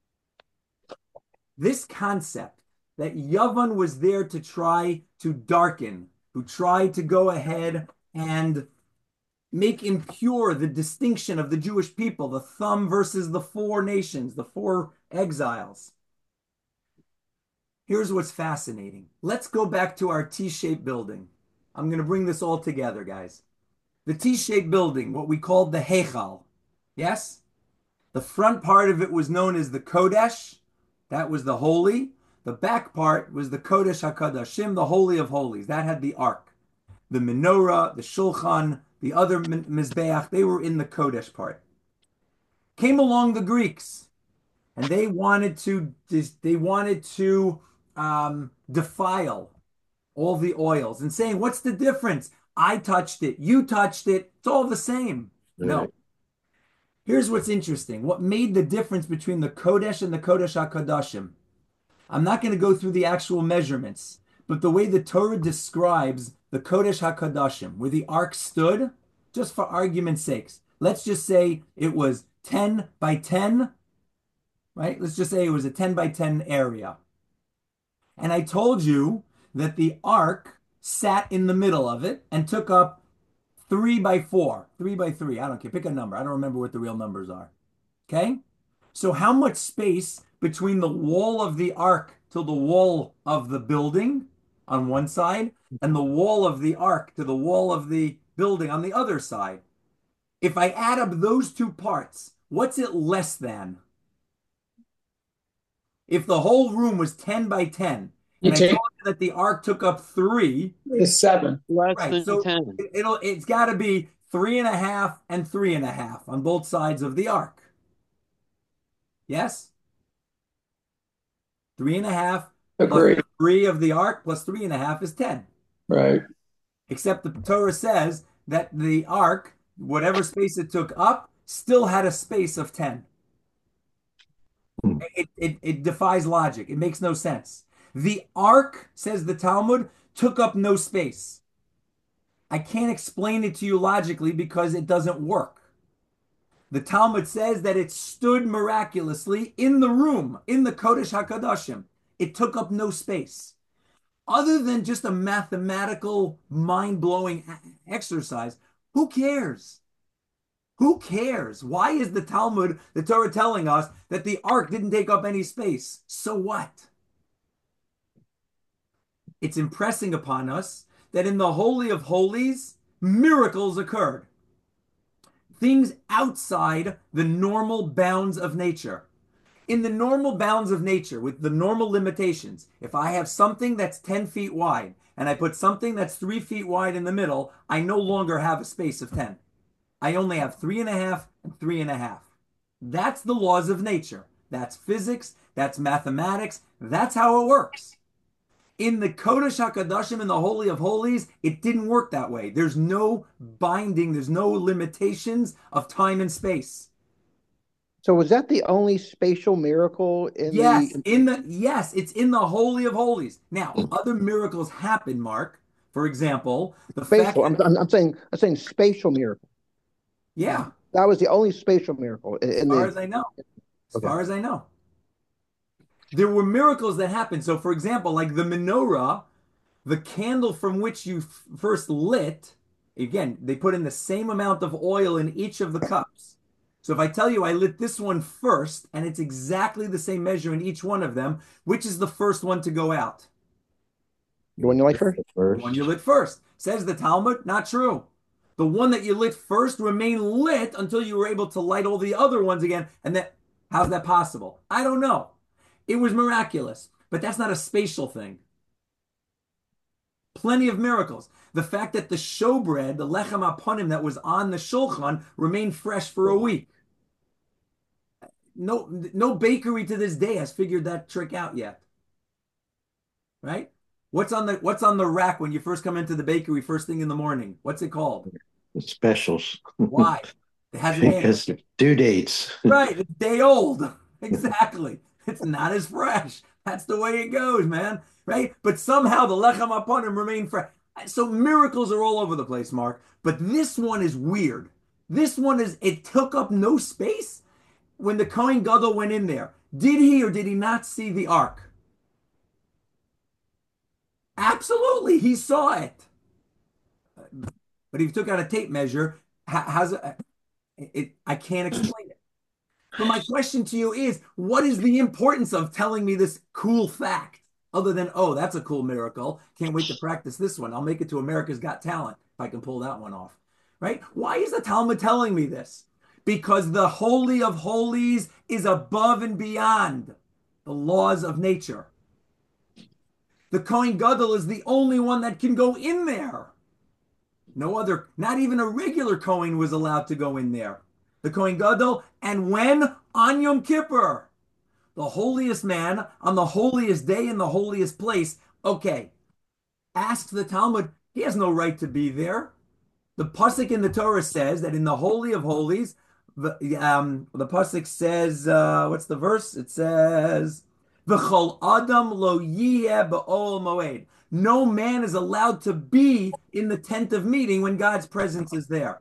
This concept that Yavan was there to try to darken, who tried to go ahead and make impure the distinction of the Jewish people, the thumb versus the four nations, the four exiles. Here's what's fascinating. Let's go back to our T-shaped building. I'm going to bring this all together, guys. The T-shaped building, what we called the Heichal. Yes? The front part of it was known as the Kodesh. That was the holy. The back part was the Kodesh HaKodashim, the Holy of Holies. That had the ark. The menorah, the shulchan, the other mizbeach, they were in the Kodesh part. Came along the Greeks, and they wanted to they wanted to um, defile all the oils and saying, what's the difference? I touched it, you touched it, it's all the same. Right. No. Here's what's interesting. What made the difference between the Kodesh and the Kodesh HaKodashim? I'm not going to go through the actual measurements, but the way the Torah describes the Kodesh HaKodashim, where the ark stood, just for argument's sakes, let's just say it was ten by ten, right? Let's just say it was a ten by ten area. And I told you that the ark sat in the middle of it and took up three by four, three by three. I don't care. Pick a number. I don't remember what the real numbers are. Okay. So how much space between the wall of the ark to the wall of the building on one side and the wall of the ark to the wall of the building on the other side? If I add up those two parts, what's it less than? If the whole room was ten by ten, You and I take told you that the ark took up three, it's seven. less right? than So ten. it- it'll it's got to be three and a half and three and a half on both sides of the ark. Yes, three and a half plus Agree. the three of the ark plus three and a half is ten. Right. Except the Torah says that the ark, whatever space it took up, still had a space of ten. Hmm. It, it, it defies logic. It makes no sense. The ark, says the Talmud, took up no space. I can't explain it to you logically because it doesn't work. The Talmud says that it stood miraculously in the room, in the Kodesh HaKadoshim. It took up no space. Other than just a mathematical, mind-blowing exercise, who cares? Who cares? Why is the Talmud, the Torah, telling us that the ark didn't take up any space? So what? It's impressing upon us that in the Holy of Holies, miracles occurred. Things outside the normal bounds of nature. In the normal bounds of nature, with the normal limitations, if I have something that's ten feet wide and I put something that's three feet wide in the middle, I no longer have a space of ten. I only have three and a half and three and a half. That's the laws of nature. That's physics. That's mathematics. That's how it works. In the Kodesh HaKadoshim, in the Holy of Holies, it didn't work that way. There's no binding, there's no limitations of time and space. So was that the only spatial miracle in Yes, the? in the yes, it's in the Holy of Holies. Now, other miracles happen, Mark. For example, the fact Spatial. I'm, that, I'm, I'm saying I'm saying spatial miracle. yeah, That was the only spatial miracle in, as in far the. as I know, as Okay. far as I know, there were miracles that happened. So, for example, like the menorah, the candle from which you f- first lit, again, they put in the same amount of oil in each of the cups. So if I tell you I lit this one first, and it's exactly the same measure in each one of them, which is the first one to go out? The one you like first? The First. one you lit first. Says the Talmud, not true. The one that you lit first remained lit until you were able to light all the other ones again. And that, how's that possible? I don't know. It was miraculous, but that's not a spatial thing. Plenty of miracles. The fact that the showbread, the lechem aponim that was on the shulchan, remained fresh for a week. No, no bakery to this day has figured that trick out yet. Right? What's on the what's on the rack when you first come into the bakery first thing in the morning? What's it called? The specials. Why? It hasn't been. Because due dates. Right, it's day old. Exactly. It's not as fresh. That's the way it goes, man. Right? But somehow the lechem aponim remain fresh. So miracles are all over the place, Mark. But this one is weird. This one is, it took up no space. When the Kohen Gadol went in there, did he or did he not see the ark? Absolutely, he saw it. But if you took out a tape measure, how's it, it? I can't explain it. But my question to you is, what is the importance of telling me this cool fact? Other than, oh, that's a cool miracle. Can't wait to practice this one. I'll make it to America's Got Talent if I can pull that one off. Right? Why is the Talmud telling me this? Because the Holy of Holies is above and beyond the laws of nature. The Kohen Gadol is the only one that can go in there. No other, not even a regular Kohen was allowed to go in there. The Kohen Gadol, and when? On Yom Kippur. The holiest man, on the holiest day in the holiest place. Okay, asks the Talmud, he has no right to be there. The pasuk in the Torah says that in the Holy of Holies, the, um, the pasuk says, uh, what's the verse? It says, "V'chol adam lo yiyeh ba'ol moed." No man is allowed to be in the tent of meeting when God's presence is there.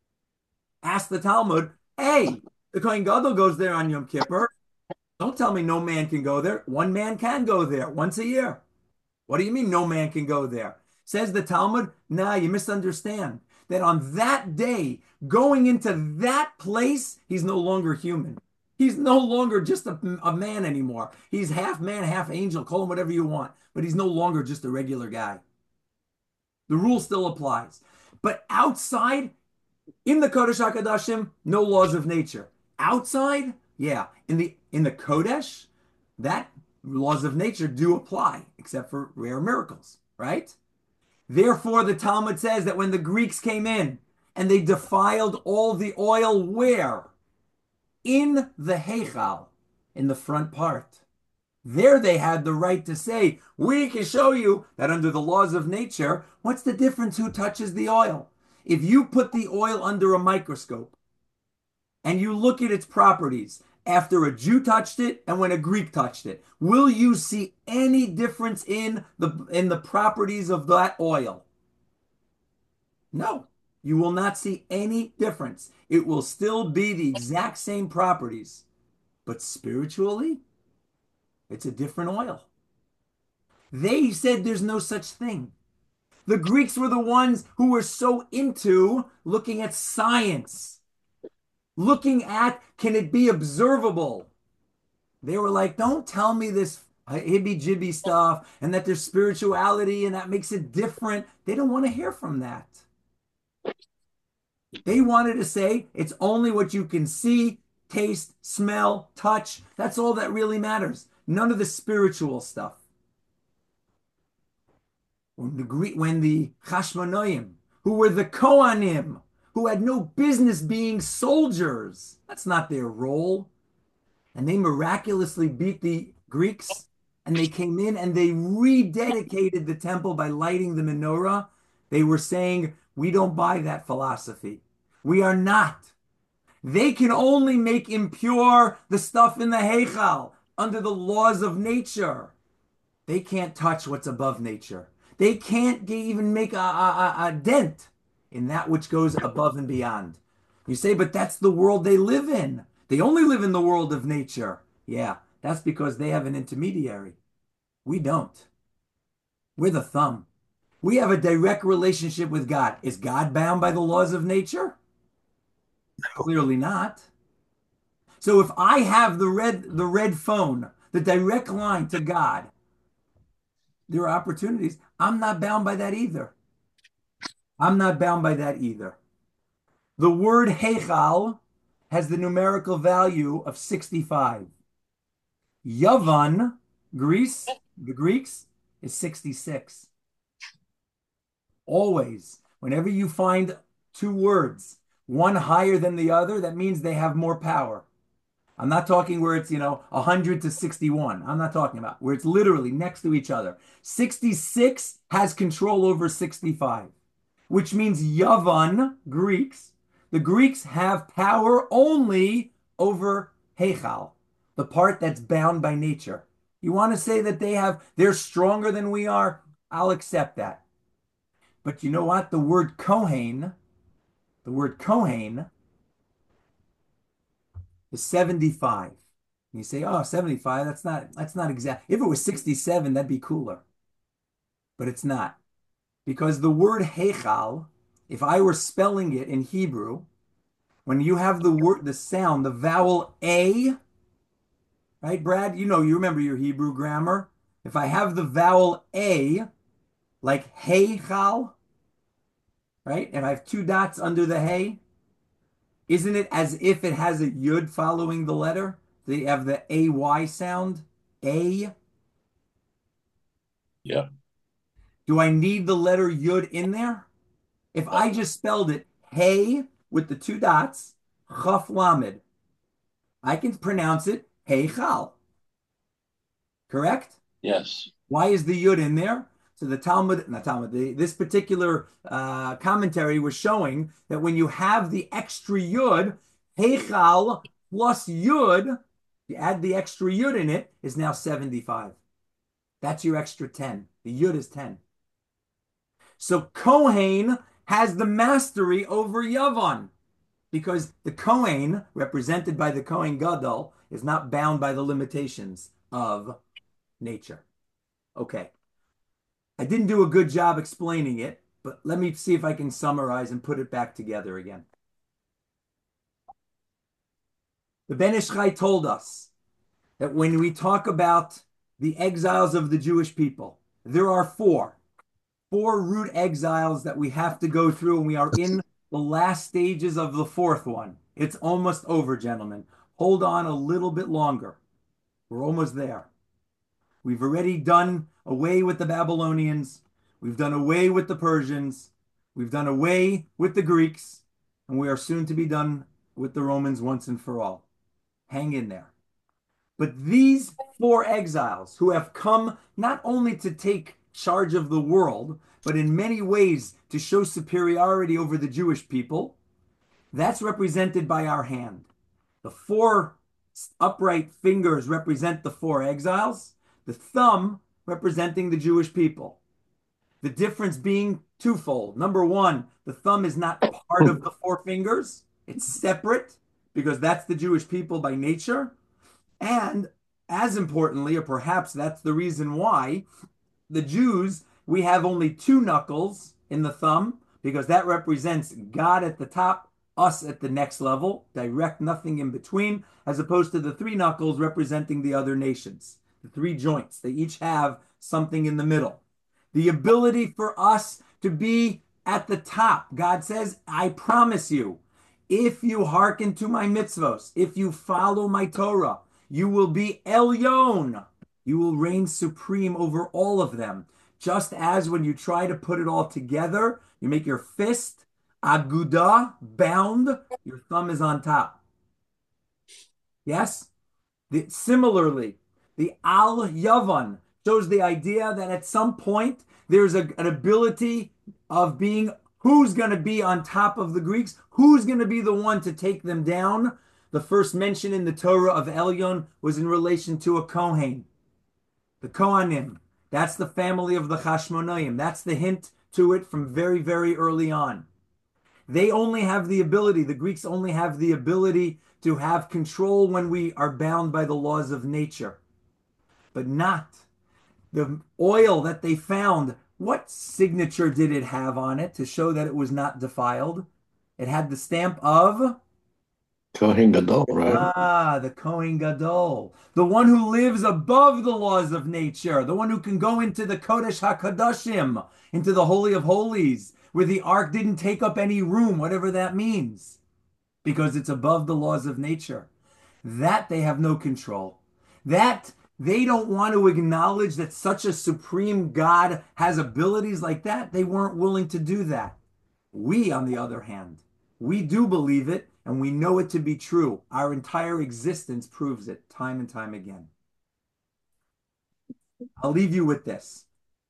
Ask the Talmud, hey, the Kohen Gadol goes there on Yom Kippur. Don't tell me no man can go there. One man can go there once a year. What do you mean no man can go there? Says the Talmud, nah, you misunderstand. That on that day, going into that place, he's no longer human. He's no longer just a, a man anymore. He's half man, half angel. Call him whatever you want. But he's no longer just a regular guy. The rule still applies. But outside, in the Kodesh HaKadoshim, no laws of nature. Outside, yeah. In the in the Kodesh, that laws of nature do apply, except for rare miracles, right? Therefore, the Talmud says that when the Greeks came in and they defiled all the oil, where? In the Heichal, in the front part. There they had the right to say, we can show you that under the laws of nature, what's the difference who touches the oil? If you put the oil under a microscope and you look at its properties after a Jew touched it and when a Greek touched it? Will you see any difference in the in the properties of that oil? No, you will not see any difference. It will still be the exact same properties, but spiritually, it's a different oil. They said there's no such thing. The Greeks were the ones who were so into looking at science, looking at, can it be observable? They were like, don't tell me this hibby-jibby stuff and that there's spirituality and that makes it different. They don't want to hear from that. They wanted to say it's only what you can see, taste, smell, touch. That's all that really matters. None of the spiritual stuff. When the Greek, when the Chashmonaim, who were the Kohanim, who had no business being soldiers, that's not their role. And they miraculously beat the Greeks, and they came in and they rededicated the temple by lighting the menorah. They were saying, we don't buy that philosophy. We are not. They can only make impure the stuff in the Heichal under the laws of nature. They can't touch what's above nature. They can't even make a, a, a dent in that which goes above and beyond. You say, but that's the world they live in. They only live in the world of nature. Yeah, that's because they have an intermediary. We don't. We're the thumb. We have a direct relationship with God. Is God bound by the laws of nature? Clearly not. So if I have the red, the red phone, the direct line to God, there are opportunities. I'm not bound by that either. I'm not bound by that either. The word Heichal has the numerical value of sixty-five. Yavan, Greece, the Greeks, is sixty-six. Always, whenever you find two words, one higher than the other, that means they have more power. I'm not talking where it's, you know, one hundred to sixty-one. I'm not talking about where it's literally next to each other. sixty-six has control over sixty-five, which means Yavan, Greeks, the Greeks have power only over Heichal, the part that's bound by nature. You want to say that they have, they're stronger than we are? I'll accept that. But you know what? The word Kohen, the word Kohen is seventy-five. And you say, oh, seventy-five, that's not, that's not exact. If it was sixty-seven, that'd be cooler. But it's not. Because the word Heichal, if I were spelling it in Hebrew, when you have the word, the sound, the vowel A, right, Brad? You know, you remember your Hebrew grammar. If I have the vowel A, like Heichal, right? And I have two dots under the Hey, isn't it as if it has a Yud following the letter? So you have the A Y sound, A. Yeah. Do I need the letter Yud in there? If I just spelled it Hey with the two dots, Chaf Lamed, I can pronounce it Heichal. Correct? Yes. Why is the Yud in there? So the Talmud, not Talmud, the, this particular uh, commentary was showing that when you have the extra Yud, Heichal plus Yud, you add the extra Yud in it, is now seventy-five. That's your extra ten. The Yud is ten. So Kohen has the mastery over Yavan because the Kohen, represented by the Kohen Gadol, is not bound by the limitations of nature. Okay. I didn't do a good job explaining it, but let me see if I can summarize and put it back together again. The Ben Ish Chai told us that when we talk about the exiles of the Jewish people, there are four, four root exiles that we have to go through, and we are in the last stages of the fourth one. It's almost over, gentlemen. Hold on a little bit longer. We're almost there. We've already done away with the Babylonians. We've done away with the Persians. We've done away with the Greeks. And we are soon to be done with the Romans once and for all. Hang in there. But these four exiles who have come not only to take charge of the world, but in many ways to show superiority over the Jewish people, that's represented by our hand. The four upright fingers represent the four exiles, the thumb representing the Jewish people. The difference being twofold. Number one, the thumb is not part of the four fingers. It's separate because that's the Jewish people by nature. And as importantly, or perhaps that's the reason why, the Jews, we have only two knuckles in the thumb because that represents God at the top, us at the next level, direct, nothing in between, as opposed to the three knuckles representing the other nations, the three joints. They each have something in the middle. The ability for us to be at the top. God says, I promise you, if you hearken to my mitzvos, if you follow my Torah, you will be Elyon. You will reign supreme over all of them. Just as when you try to put it all together, you make your fist, aguda, bound, your thumb is on top. Yes? The, similarly, the al yavan shows the idea that at some point there's a, an ability of being who's going to be on top of the Greeks, who's going to be the one to take them down. The first mention in the Torah of Elyon was in relation to a Kohen. The Kohanim, that's the family of the Hashmonaim. That's the hint to it from very, very early on. They only have the ability, the Greeks only have the ability to have control when we are bound by the laws of nature, but not the oil that they found. What signature did it have on it to show that it was not defiled? It had the stamp of Kohen Gadol, right? Ah, the Kohen Gadol, the one who lives above the laws of nature, the one who can go into the Kodesh HaKadoshim, into the Holy of Holies, where the ark didn't take up any room, whatever that means, because it's above the laws of nature. That they have no control. That they don't want to acknowledge that such a supreme God has abilities like that. They weren't willing to do that. We, on the other hand, we do believe it, and we know it to be true. Our entire existence proves it time and time again. I'll leave you with this.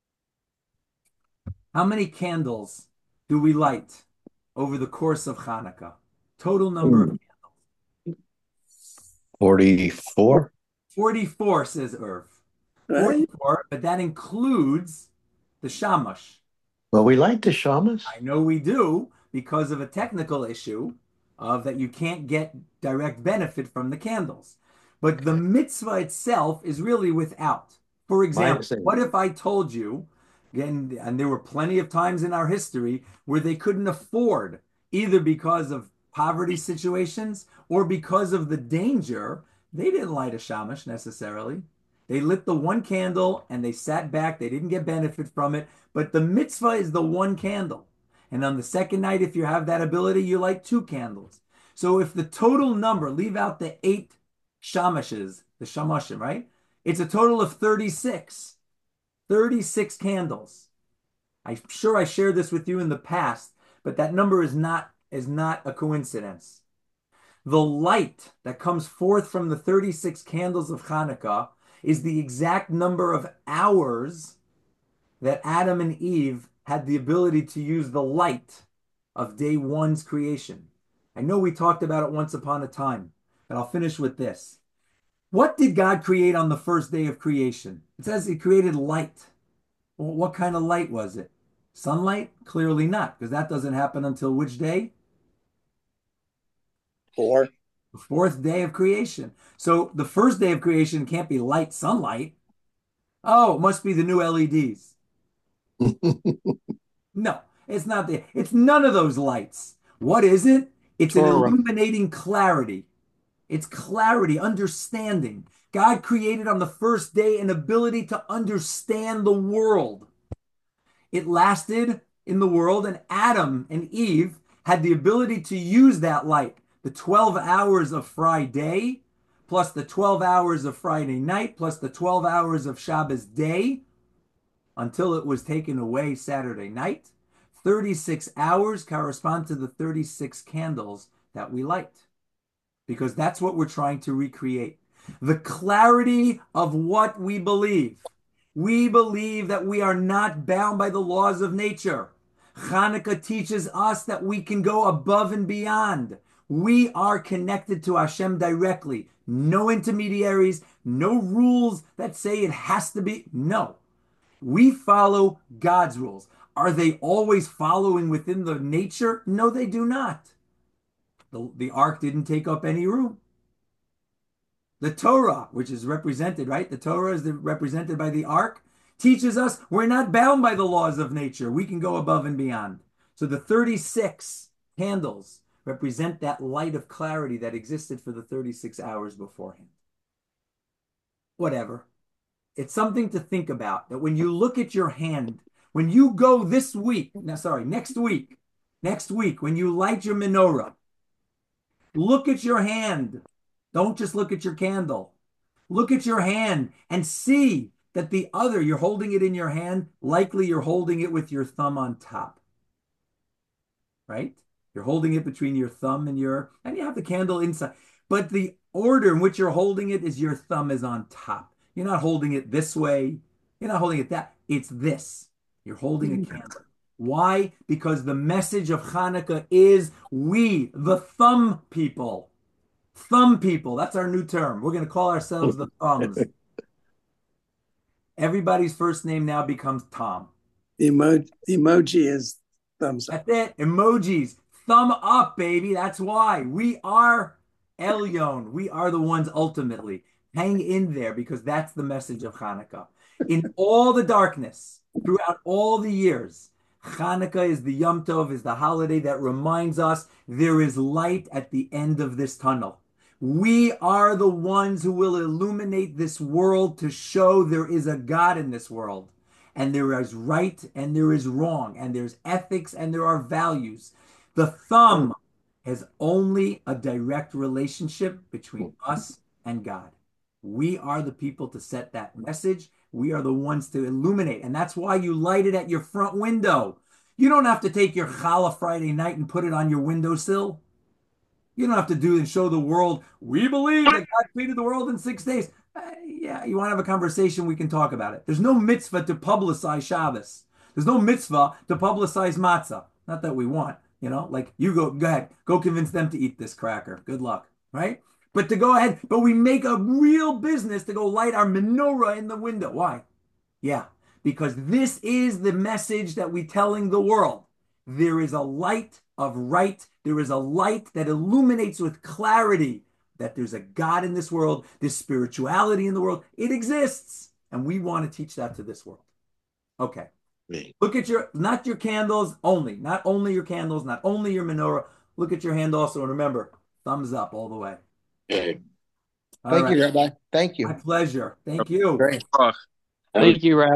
How many candles do we light over the course of Hanukkah? Total number of candles. forty-four? forty-four, says Irv. Right? forty-four, but that includes the shamash. Well, we like the shamas. I know we do because of a technical issue of that you can't get direct benefit from the candles. But the mitzvah itself is really without. For example, understanding. what if I told you, again, and there were plenty of times in our history where they couldn't afford, either because of poverty situations or because of the danger, they didn't light a shamash necessarily. They lit the one candle and they sat back. They didn't get benefit from it. But the mitzvah is the one candle. And on the second night, if you have that ability, you light two candles. So if the total number, leave out the eight shamashes, the shamashim, right? It's a total of thirty-six. thirty-six candles. I'm sure I shared this with you in the past, but that number is not, is not a coincidence. The light that comes forth from the thirty-six candles of Hanukkah is the exact number of hours that Adam and Eve had the ability to use the light of day one's creation. I know we talked about it once upon a time, but I'll finish with this. What did God create on the first day of creation? It says he created light. Well, what kind of light was it? Sunlight? Clearly not, because that doesn't happen until which day? Four. The fourth day of creation. So the first day of creation can't be light sunlight. Oh, it must be the new L E Ds. No, it's not the, it's none of those lights. What is it? It's an Torah. illuminating clarity. It's clarity, understanding. God created on the first day an ability to understand the world. It lasted in the world, and Adam and Eve had the ability to use that light. The twelve hours of Friday, plus the twelve hours of Friday night, plus the twelve hours of Shabbos day, until it was taken away Saturday night. thirty-six hours correspond to the thirty-six candles that we light, because that's what we're trying to recreate. The clarity of what we believe. We believe that we are not bound by the laws of nature. Hanukkah teaches us that we can go above and beyond. We are connected to Hashem directly. No intermediaries, no rules that say it has to be. No. We follow God's rules. Are they always following within the nature? No, they do not. The, the ark didn't take up any room. The Torah, which is represented, right? The Torah is the, represented by the ark, teaches us we're not bound by the laws of nature. We can go above and beyond. So the thirty-six candles represent that light of clarity that existed for the thirty-six hours beforehand. Whatever. It's something to think about, that when you look at your hand, when you go this week, no, sorry, next week, next week, when you light your menorah, look at your hand. Don't just look at your candle. Look at your hand and see that the other, you're holding it in your hand, likely you're holding it with your thumb on top, right? You're holding it between your thumb and your, and you have the candle inside. But the order in which you're holding it is your thumb is on top. You're not holding it this way. You're not holding it that. It's this. You're holding a candle. Why? Because the message of Hanukkah is we, the thumb people. Thumb people. That's our new term. We're going to call ourselves the thumbs. Everybody's first name now becomes Tom. The emoji, the emoji is thumbs up. That's it. Emojis. Thumb up, baby. That's why. We are Elyon. We are the ones ultimately. Hang in there, because that's the message of Hanukkah. In all the darkness, throughout all the years, Hanukkah is the Yom Tov, is the holiday that reminds us there is light at the end of this tunnel. We are the ones who will illuminate this world to show there is a God in this world. And there is right and there is wrong. And there's ethics and there are values. The thumb has only a direct relationship between us and God. We are the people to set that message. We are the ones to illuminate. And that's why you light it at your front window. You don't have to take your challah Friday night and put it on your windowsill. You don't have to do and show the world, we believe that God created the world in six days. Uh, yeah, you want to have a conversation, we can talk about it. There's no mitzvah to publicize Shabbos. There's no mitzvah to publicize matzah. Not that we want, you know, like you go, go ahead, go convince them to eat this cracker. Good luck, right? But to go ahead, but we make a real business to go light our menorah in the window. Why? Yeah, because this is the message that we're telling the world. There is a light of right. There is a light that illuminates with clarity that there's a God in this world, there's spirituality in the world. It exists. And we want to teach that to this world. Okay. Me. Look at your, not your candles only, not only your candles, not only your menorah. Look at your hand also. And remember, thumbs up all the way. Okay. All Thank right. you, Rabbi. Thank you. My pleasure. Thank you. Great. Thank you, Rabbi.